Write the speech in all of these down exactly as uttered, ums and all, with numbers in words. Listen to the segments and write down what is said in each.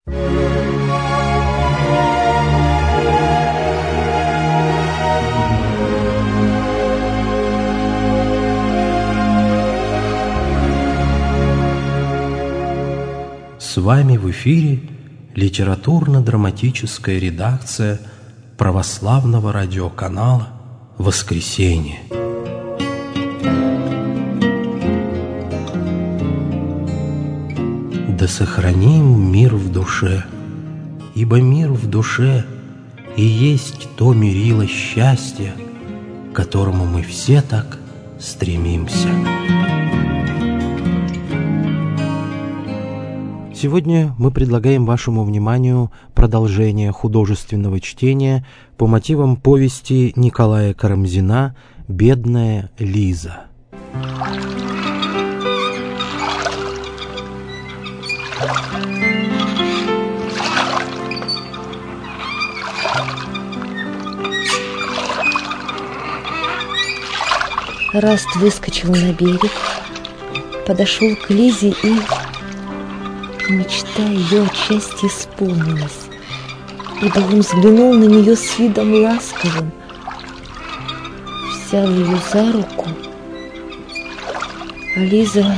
С вами в эфире литературно-драматическая редакция православного радиоканала «Воскресенье». Да сохраним мир в душе, ибо мир в душе и есть то мерило счастья, к которому мы все так стремимся. Сегодня мы предлагаем вашему вниманию продолжение художественного чтения по мотивам повести Николая Карамзина «Бедная Лиза». Раст выскочил на берег, подошел к Лизе и... Мечта ее отчасти исполнилась, ибо он взглянул на нее с видом ласковым, взял ее за руку, а Лиза...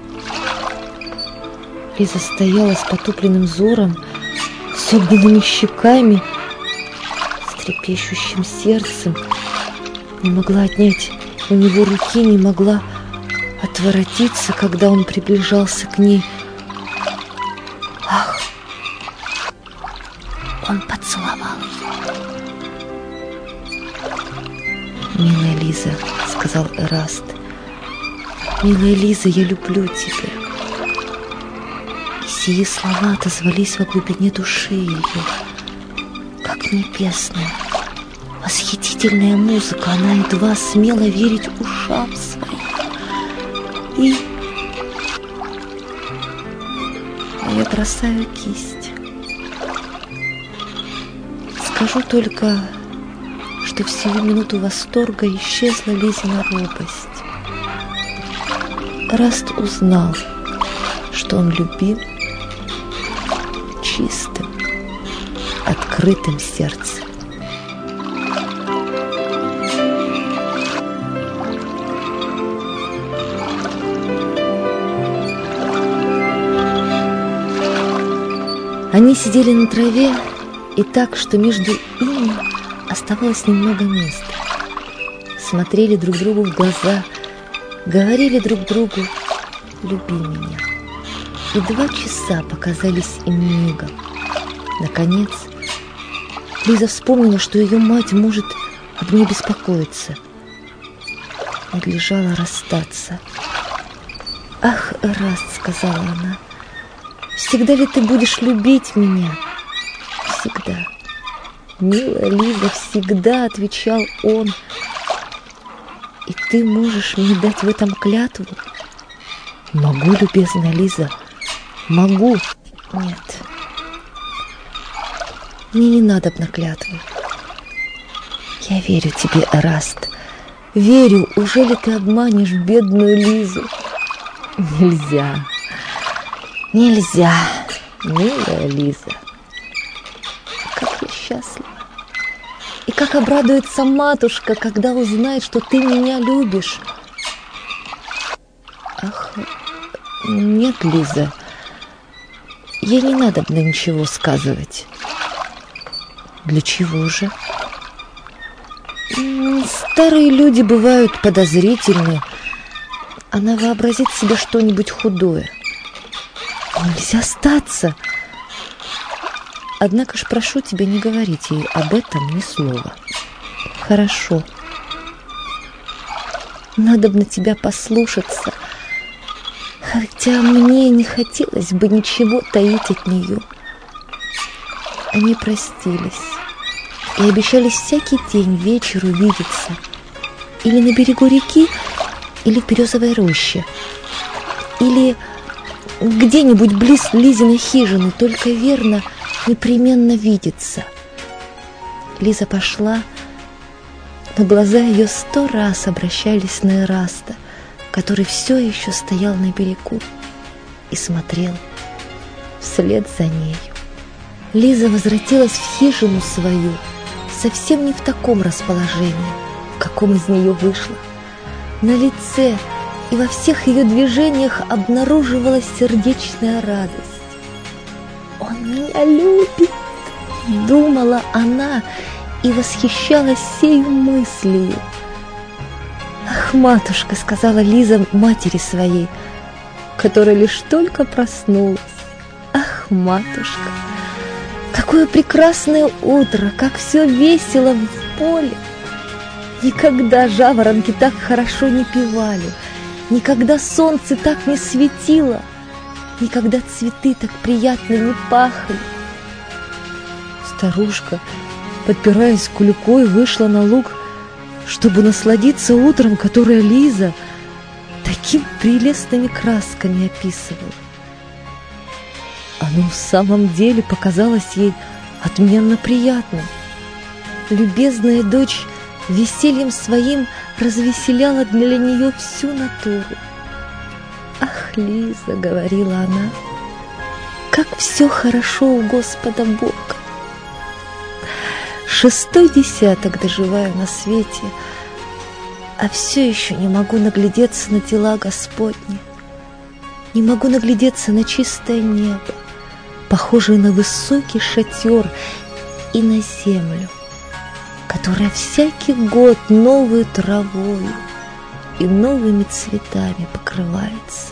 Лиза стояла с потупленным взором, с огненными щеками, с трепещущим сердцем, не могла отнять у него руки, не могла отворотиться, когда он приближался к ней. Ах, он поцеловал ее. «Милая Лиза», — сказал Эраст, — «милая Лиза, я люблю тебя». И сие слова отозвались во глубине души ее, как небесная, восхитительная музыка. Она едва смела верить ушам своим. И... я бросаю кисть. Скажу только, что в сию минуту восторга исчезла Лизина робость. Раст узнал, что он любим чистым, открытым сердцем. Они сидели на траве, и так, что между ими оставалось немного места. Смотрели друг другу в глаза, говорили друг другу: «Люби меня». И два часа показались им мигом. Наконец, Лиза вспомнила, что ее мать может об ней беспокоиться. Надлежало расстаться. «Ах, Эраст», — сказала она, — «всегда ли ты будешь любить меня?» «Всегда, милая Лиза, всегда», — отвечал он. «И ты можешь мне дать в этом клятву?» «Могу, любезная Лиза, могу». «Нет, мне не надо на клятвы. Я верю тебе, Эраст, верю. Ужели ты обманешь бедную Лизу?» «Нельзя, нельзя, милая Лиза. Как я счастлива! И как обрадуется матушка, когда узнает, что ты меня любишь!» «Ах, нет, Лиза, ей не надо мне ничего сказывать». «Для чего же?» «Старые люди бывают подозрительны. Она вообразит себе что-нибудь худое. Нельзя статься. Однако ж прошу тебя не говорить ей об этом ни слова». «Хорошо. Надо бы на тебя послушаться, хотя мне не хотелось бы ничего таить от нее». Они простились и обещались всякий день вечеру видеться или на берегу реки, или в березовой роще, или где-нибудь близ Лизиной хижины, только верно непременно видеться. Лиза пошла, но глаза ее сто раз обращались на Эраста, который все еще стоял на берегу и смотрел вслед за нею. Лиза возвратилась в хижину свою совсем не в таком расположении, в каком из нее вышла. На лице и во всех ее движениях обнаруживалась сердечная радость. «Он меня любит!» — думала она и восхищалась сею мыслью. «Ах, матушка!» — сказала Лиза матери своей, которая лишь только проснулась. «Ах, матушка! Какое прекрасное утро! Как все весело в поле! Никогда жаворонки так хорошо не певали, никогда солнце так не светило, никогда цветы так приятно не пахли». Старушка, подпираясь клюкой, вышла на луг, чтобы насладиться утром, которое Лиза такими прелестными красками описывала. Оно в самом деле показалось ей отменно приятным. Любезная дочь весельем своим развеселяла для нее всю натуру. «Ах, Лиза, — говорила она, — как все хорошо у Господа Бога! Шестой десяток доживаю на свете, а все еще не могу наглядеться на дела Господни, не могу наглядеться на чистое небо, похожее на высокий шатер, и на землю, которая всякий год новой травою и новыми цветами покрывается.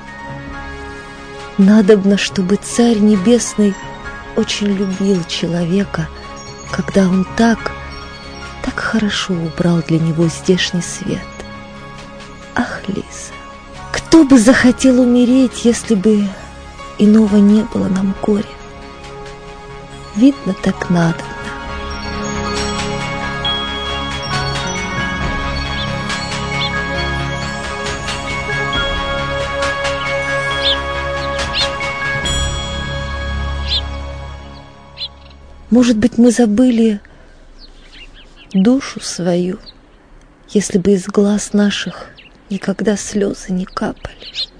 Надобно, чтобы Царь Небесный очень любил человека, когда он так, так хорошо убрал для него здешний свет. Ах, Лиза, кто бы захотел умереть, если бы иного не было нам горя? Видно, так надобно. Может быть, мы забыли душу свою, если бы из глаз наших никогда слезы не капали.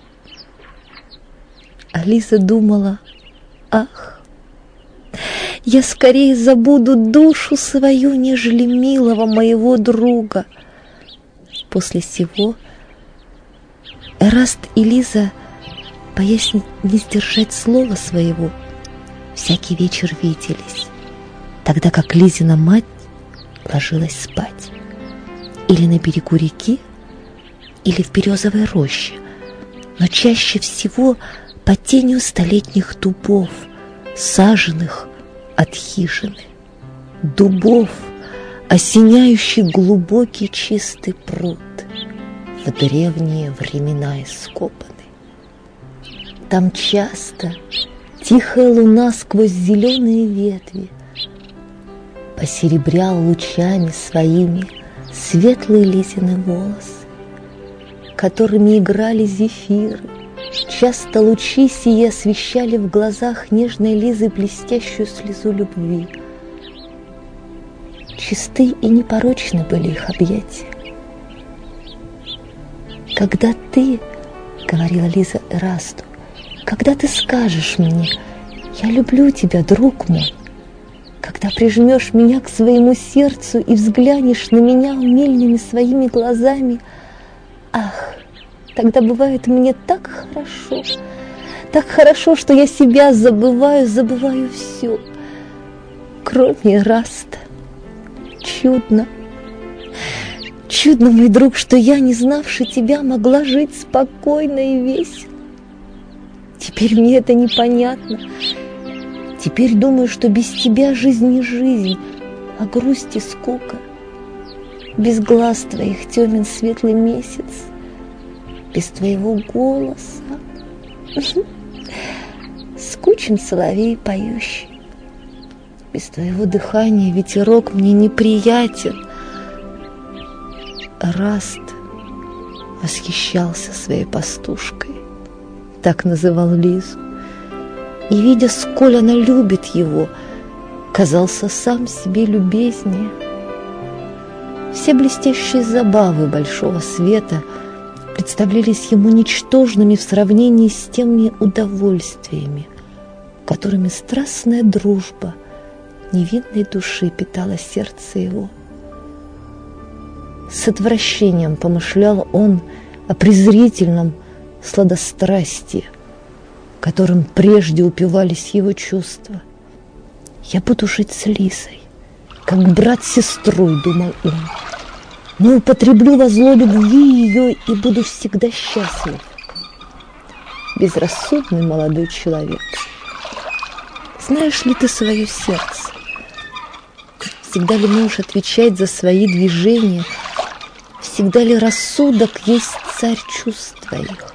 А Лиза думала: ах, я скорее забуду душу свою, нежели милого моего друга. После сего Эраст и Лиза, боясь не сдержать слова своего, всякий вечер виделись, тогда как Лизина мать ложилась спать или на берегу реки, или в березовой роще, но чаще всего под тенью столетних дубов, саженных от хижины, дубов, осеняющих глубокий чистый пруд, в древние времена ископанный. Там часто тихая луна сквозь зеленые ветви посеребрял лучами своими светлые Лизины волосы, которыми играли зефиры. Часто лучи сии освещали в глазах нежной Лизы блестящую слезу любви. Чисты и непорочны были их объятия. «Когда ты, — говорила Лиза Эрасту, — когда ты скажешь мне: я люблю тебя, друг мой, когда прижмешь меня к своему сердцу и взглянешь на меня умильными своими глазами, ах, тогда бывает мне так хорошо, так хорошо, что я себя забываю, забываю все, кроме Эраста. Чудно, чудно, мой друг, что я, не знавши тебя, могла жить спокойно и весело. Теперь мне это непонятно. Теперь думаю, что без тебя жизнь не жизнь, а грусть и скука. Без глаз твоих темен светлый месяц, без твоего голоса скучен соловей поющий, без твоего дыхания ветерок мне неприятен. Эраст восхищался своей пастушкой, так называл Лизу, и, видя, сколь она любит его, казался сам себе любезнее. Все блестящие забавы большого света представлялись ему ничтожными в сравнении с теми удовольствиями, которыми страстная дружба невинной души питала сердце его. С отвращением помышлял он о презрительном сладострастии, которым прежде упивались его чувства. «Я буду жить с Лизой, как брат с сестрой», — думал он, «но употреблю во зло любви ее и буду всегда счастлив». Безрассудный молодой человек, знаешь ли ты свое сердце? Всегда ли можешь отвечать за свои движения? Всегда ли рассудок есть царь чувств твоих?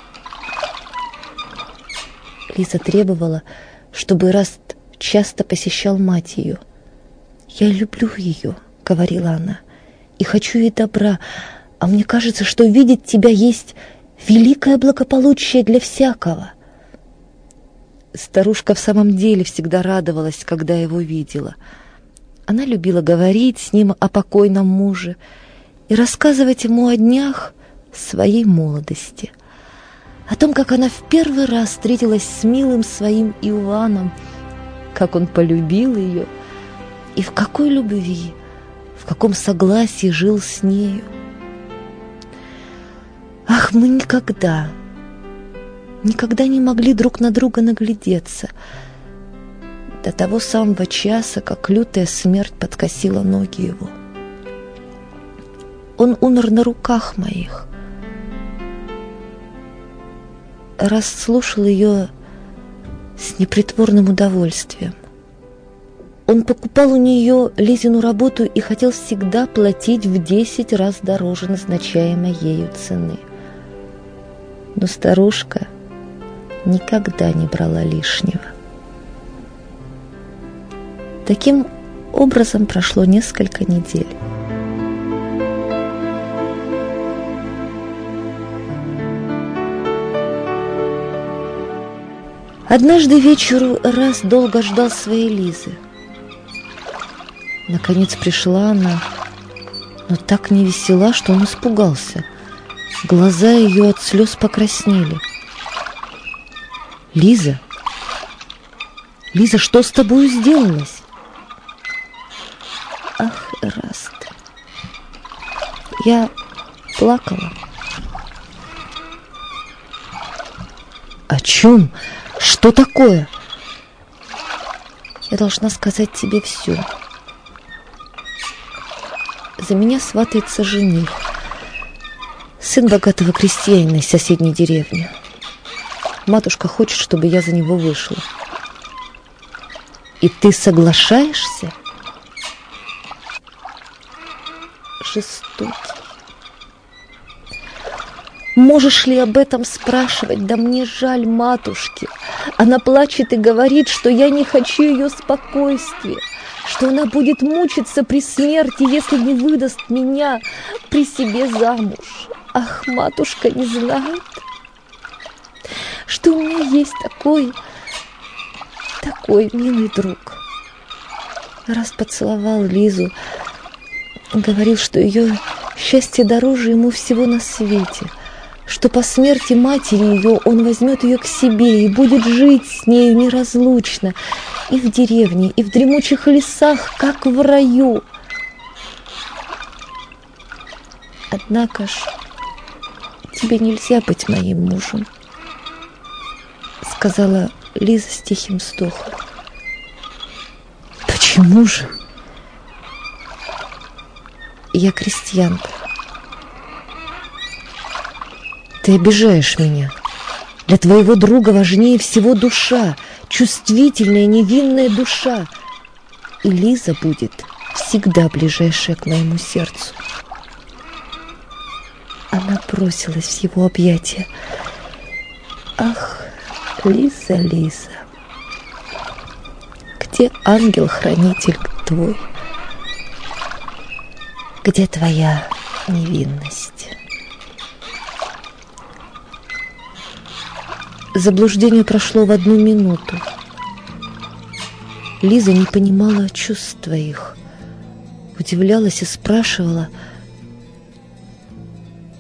Лиза требовала, чтобы Эраст часто посещал мать ее. «Я люблю ее», — говорила она, — «и хочу ей добра, а мне кажется, что видеть тебя есть великое благополучие для всякого». Старушка в самом деле всегда радовалась, когда его видела. Она любила говорить с ним о покойном муже и рассказывать ему о днях своей молодости, о том, как она в первый раз встретилась с милым своим Иоанном, как он полюбил ее и в какой любви, в каком согласии жил с нею. Ах, мы никогда, никогда не могли друг на друга наглядеться до того самого часа, как лютая смерть подкосила ноги его. Он умер на руках моих. Раз слушал ее с непритворным удовольствием. Он покупал у нее Лизину работу и хотел всегда платить в десять раз дороже назначаемой ею цены. Но старушка никогда не брала лишнего. Таким образом прошло несколько недель. Однажды вечеру Эраст долго ждал своей Лизы. Наконец пришла она, но так невесела, что он испугался. Глаза ее от слез покраснели. «Лиза, Лиза, что с тобою сделалось?» «Ах, Эраст, я плакала». «О чем? Что такое?» «Я должна сказать тебе все. За меня сватается жених, сын богатого крестьянина из соседней деревни. Матушка хочет, чтобы я за него вышла». «И ты соглашаешься?» «Жестокий. Можешь ли об этом спрашивать? Да мне жаль матушки. Она плачет и говорит, что я не хочу ее спокойствия, что она будет мучиться при смерти, если не выдаст меня при себе замуж. Ах, матушка не знает, что у меня есть такой, такой милый друг». Раз поцеловал Лизу, говорил, что ее счастье дороже ему всего на свете, что по смерти матери ее он возьмет ее к себе и будет жить с нею неразлучно и в деревне, и в дремучих лесах, как в раю. «Однако ж тебе нельзя быть моим мужем», — сказала Лиза с тихим вздохом. «Почему же?» «Я крестьянка. Ты обижаешь меня. Для твоего друга важнее всего душа, чувствительная, невинная душа. И Лиза будет всегда ближайшая к моему сердцу». Она бросилась в его объятия. «Ах, Лиза, Лиза, где ангел-хранитель твой? Где твоя невинность?» Заблуждение прошло в одну минуту. Лиза не понимала чувств их, удивлялась и спрашивала.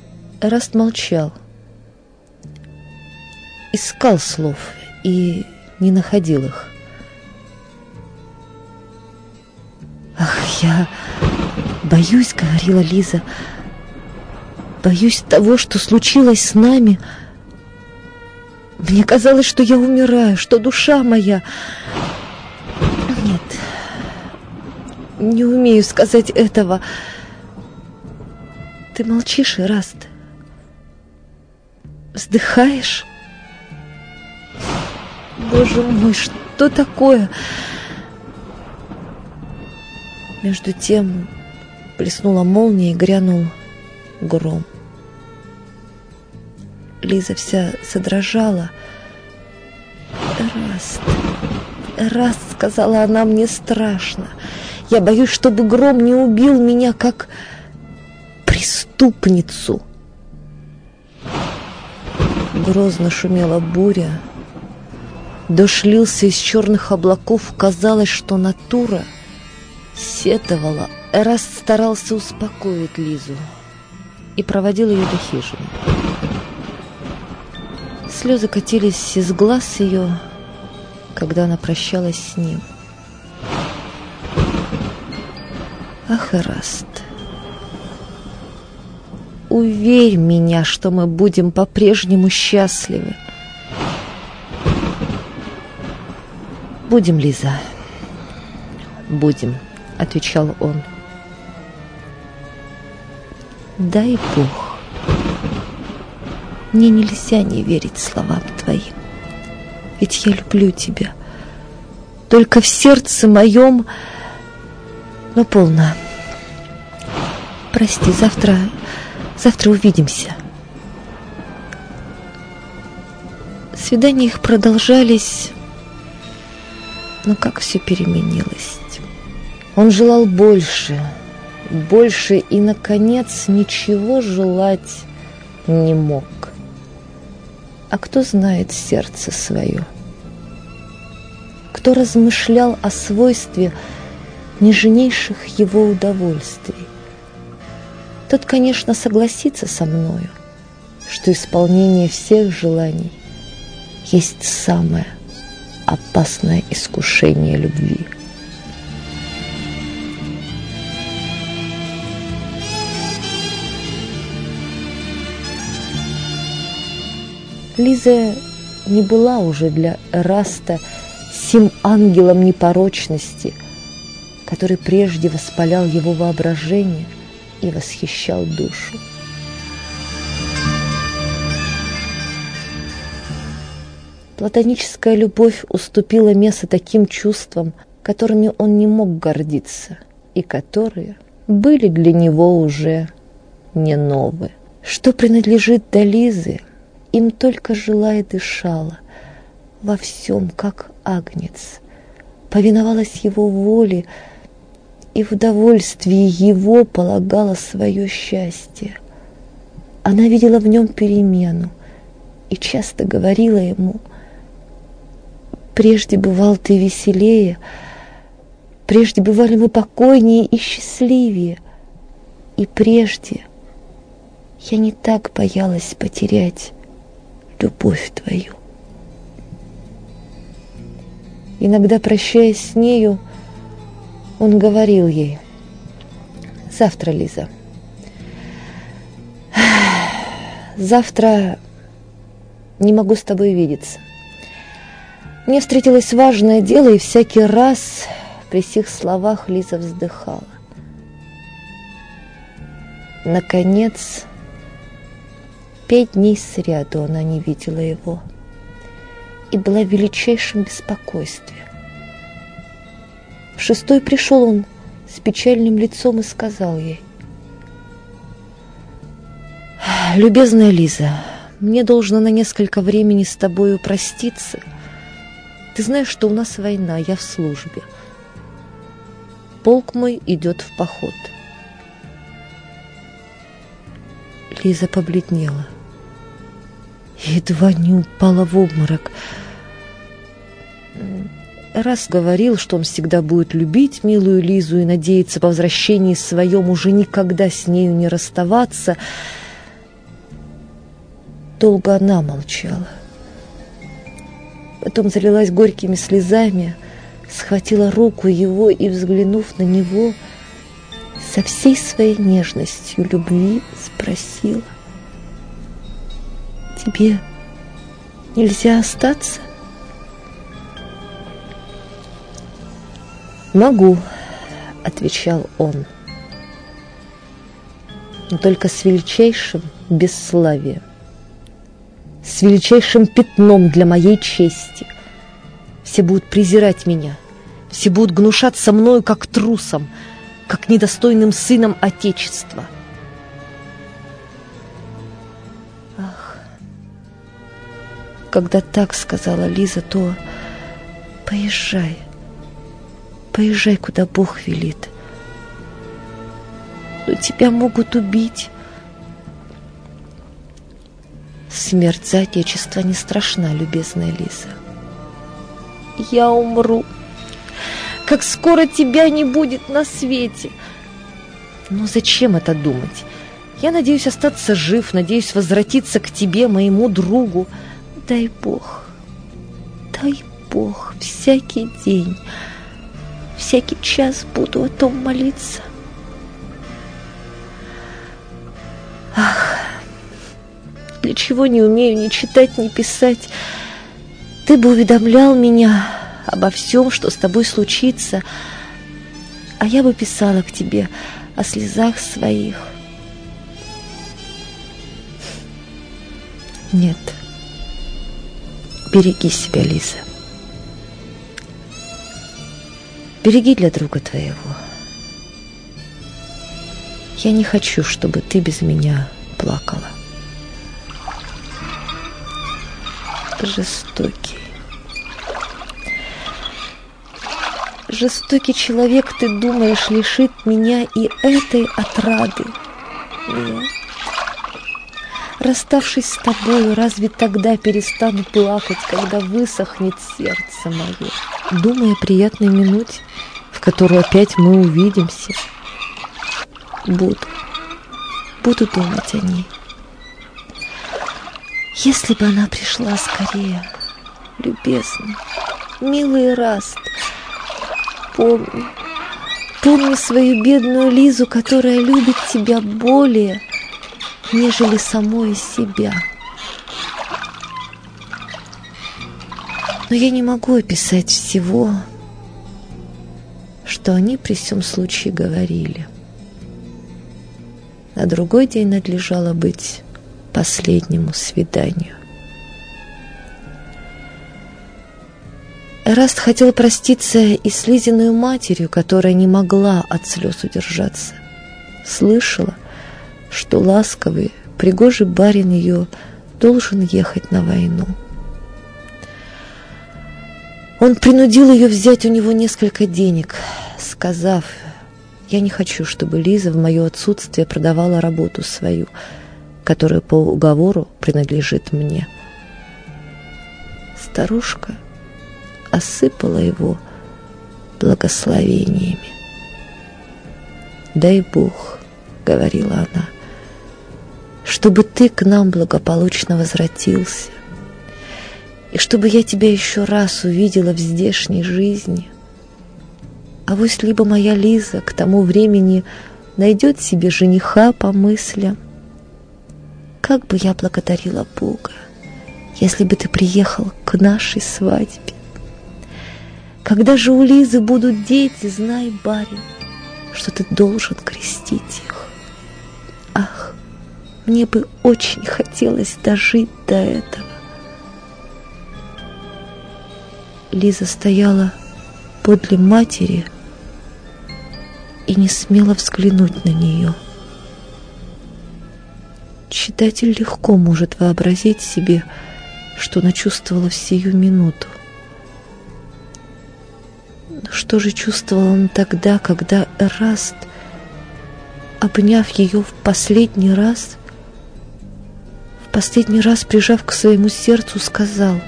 Эраст молчал, искал слов и не находил их. «Ах, я боюсь, — говорила Лиза, — боюсь того, что случилось с нами. Мне казалось, что я умираю, что душа моя... Нет, не умею сказать этого. Ты молчишь, Эраст? Вздыхаешь? Боже мой, что такое?» Между тем блеснула молния и грянул гром. Лиза вся задрожала. «Эраст, Эраст, — сказала она, — мне страшно. Я боюсь, чтобы гром не убил меня, как преступницу». Грозно шумела буря. Дождь лился из черных облаков. Казалось, что натура сетовала. Эраст старался успокоить Лизу и проводил ее до хижины. Слезы катились из глаз ее, когда она прощалась с ним. «Ах, Эраст, уверь меня, что мы будем по-прежнему счастливы». «Будем, Лиза, будем», — отвечал он. «Дай Бог. Мне нельзя не верить словам твоим, ведь я люблю тебя. Только в сердце моем... Но полно. Прости, завтра... завтра увидимся». Свидания их продолжались, но как все переменилось. Он желал больше, больше и, наконец, ничего желать не мог. А кто знает сердце свое? Кто размышлял о свойстве нежнейших его удовольствий? Тот, конечно, согласится со мною, что исполнение всех желаний есть самое опасное искушение любви. Лиза не была уже для Эраста сим ангелом непорочности, который прежде воспалял его воображение и восхищал душу. Платоническая любовь уступила место таким чувствам, которыми он не мог гордиться, и которые были для него уже не новые. Что принадлежит до Лизы, им только жила и дышала, во всем, как агнец, повиновалась его воле и в удовольствии его полагала свое счастье. Она видела в нем перемену и часто говорила ему: «Прежде бывал ты веселее, прежде бывали мы покойнее и счастливее, и прежде я не так боялась потерять любовь твою». Иногда, прощаясь с нею, он говорил ей: «Завтра, Лиза, завтра не могу с тобой видеться. Мне встретилось важное дело», и всякий раз при сих словах Лиза вздыхала. Наконец, пять дней сряду она не видела его и была в величайшем беспокойстве. В шестой пришел он с печальным лицом и сказал ей: «Любезная Лиза, мне должно на несколько времени с тобою проститься. Ты знаешь, что у нас война, я в службе. Полк мой идет в поход». Лиза побледнела, едва не упала в обморок. Раз говорил, что он всегда будет любить милую Лизу и надеяться по возвращении своем уже никогда с нею не расставаться. Долго она молчала. Потом залилась горькими слезами, схватила руку его и, взглянув на него, со всей своей нежностью любви спросила: «Тебе нельзя остаться?» «Могу», — отвечал он, — «но только с величайшим бесславием, с величайшим пятном для моей чести. Все будут презирать меня, все будут гнушаться мною как трусом, как недостойным сыном Отечества». Ах, когда так сказала Лиза, то поезжай, поезжай, куда Бог велит. Но тебя могут убить. Смерть за Отечество не страшна, любезная Лиза. Я умру, как скоро тебя не будет на свете. Но зачем это думать? Я надеюсь остаться жив, надеюсь возвратиться к тебе, моему другу. Дай Бог, дай Бог, всякий день, всякий час буду о том молиться. Ах, для чего не умею ни читать, ни писать? Ты бы уведомлял меня обо всем, что с тобой случится, а я бы писала к тебе о слезах своих. Нет, береги себя, Лиза. Береги для друга твоего. Я не хочу, чтобы ты без меня плакала. Жестокий. Жестокий человек, ты думаешь, лишит меня и этой отрады? Нет. Расставшись с тобою, разве тогда перестану плакать, когда высохнет сердце мое? Думая о приятной минуте, в которую опять мы увидимся, буду, буду думать о ней. Если бы она пришла скорее, любезный, милый Эраст, помни, помни свою бедную Лизу, которая любит тебя более, нежели самой себя. Но я не могу описать всего, что они при всем случае говорили. На другой день надлежало быть последнему свиданию. Эраст хотел проститься и с Лизиной матерью, которая не могла от слез удержаться. Слышала, что ласковый, пригожий барин ее должен ехать на войну. Он принудил ее взять у него несколько денег, сказав: «Я не хочу, чтобы Лиза в мое отсутствие продавала работу свою, которая по уговору принадлежит мне». Старушка осыпала его благословениями. «Дай Бог, — говорила она, — чтобы ты к нам благополучно возвратился, и чтобы я тебя еще раз увидела в здешней жизни. Авось либо моя Лиза к тому времени найдет себе жениха по мыслям. Как бы я благодарила Бога, если бы ты приехал к нашей свадьбе. Когда же у Лизы будут дети, знай, барин, что ты должен крестить их. Ах, мне бы очень хотелось дожить до этого». Лиза стояла подле матери и не смела взглянуть на нее. Читатель легко может вообразить себе, что она чувствовала в сию минуту. Но что же чувствовал он тогда, когда Эраст, обняв ее в последний раз, в последний раз прижав к своему сердцу, сказал: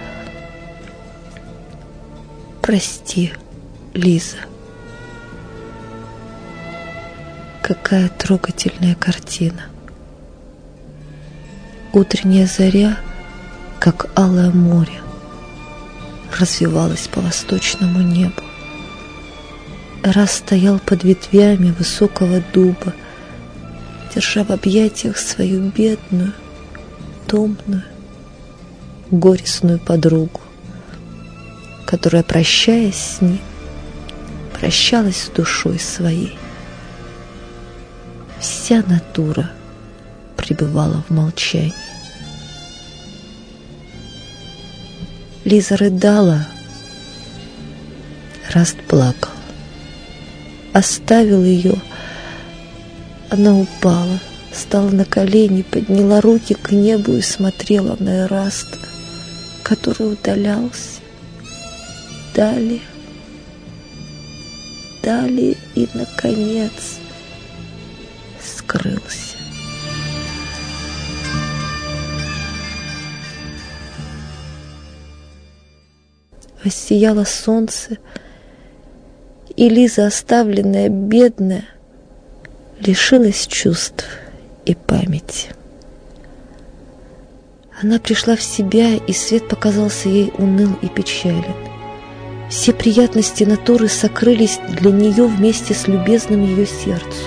«Прости, Лиза». Какая трогательная картина! Утренняя заря, как алое море, развивалась по восточному небу. Эраст стоял под ветвями высокого дуба, держа в объятиях свою бедную, томную, горестную подругу, которая, прощаясь с ним, прощалась с душой своей. Вся натура пребывала в молчании. Лиза рыдала, Эраст плакал. Оставил ее, она упала, стала на колени, подняла руки к небу и смотрела на Эраста, который удалялся. Далее, далее и, наконец, скрылся. Воссияло солнце, и Лиза, оставленная, бедная, лишилась чувств и памяти. Она пришла в себя, и свет показался ей уныл и печален. Все приятности натуры сокрылись для нее вместе с любезным ее сердцу.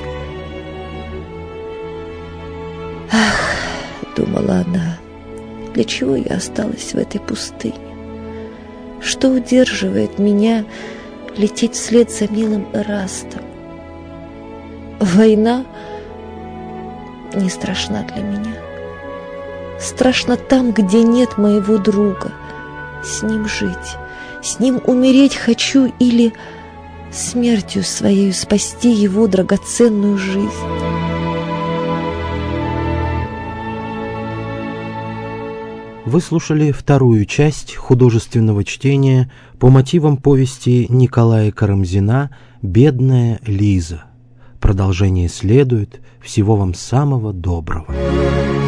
«Ах, — думала она, — для чего я осталась в этой пустыне? Что удерживает меня лететь вслед за милым Эрастом? Война не страшна для меня. Страшно там, где нет моего друга. С ним жить, с ним умереть хочу или смертью своей спасти его драгоценную жизнь». Вы слушали вторую часть художественного чтения по мотивам повести Николая Карамзина «Бедная Лиза». Продолжение следует. Всего вам самого доброго.